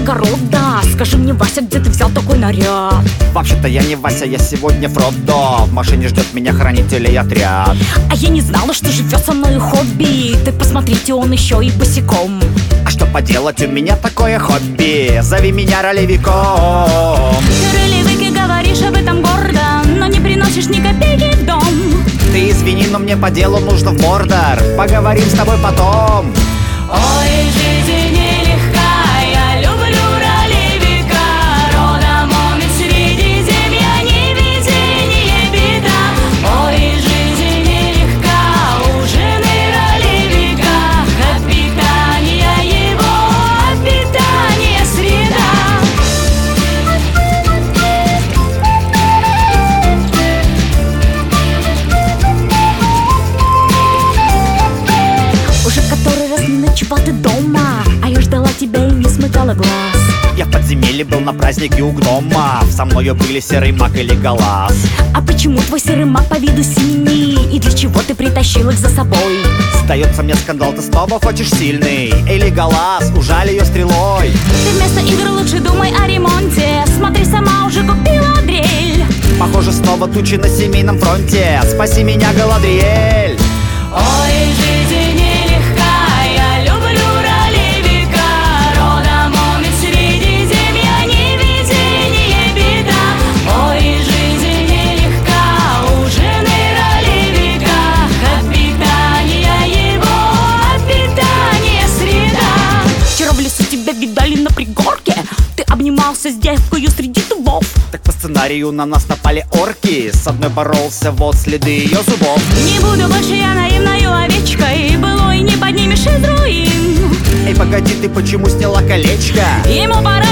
огорода. Скажи мне, Вася, где ты взял такой наряд? Вообще-то я не Вася, я сегодня Фродо. В машине ждет меня хранителей отряд. А я не знала, что живет со мной хобби. Ты посмотрите, он еще и босиком. А что поделать, у меня такое хобби. Зови меня ролевиком. Ты ролевик и говоришь об этом гордо, но не приносишь ни копейки в дом. Ты извини, но мне по делу нужно в Мордор. Поговорим с тобой потом. Ой, жизнь нелегка, я люблю ролевика. Родом он из Средиземья, невезение беда. Ой, жизнь нелегка, у жены ролевика. От питания его, от питания среда. Уже который раз не ночевал ты дома, а я ждала тебя и не смыкала глаз. Я в подземелье был на празднике у гнома. Со мною были серый маг и Леголас. А почему твой серый маг по виду синий? И для чего ты притащил их за собой? Сдается мне скандал, ты снова хочешь сильный. Эй, Леголас, ужаль ее стрелой. Ты вместо игр лучше думай о ремонте. Смотри, сама уже купила дрель. Похоже, снова тучи на семейном фронте. Спаси меня, Галадриэль. Ой, жизнь нелегка, я люблю ролевика. Родом он из Средиземья, невезение беда. Ой, жизнь нелегка, у жены ролевика. От питания его, от питания среда. Вчера в лесу тебя видали на пригорке. Ты обнимался с девкою среди дубов. Так по сценарию на нас напали орки. С одной боролся, вот следы ее зубов. Не буду больше я наивною овечкой, былой не поднимешь из руин. Эй, погоди, ты почему сняла колечко? Ему пора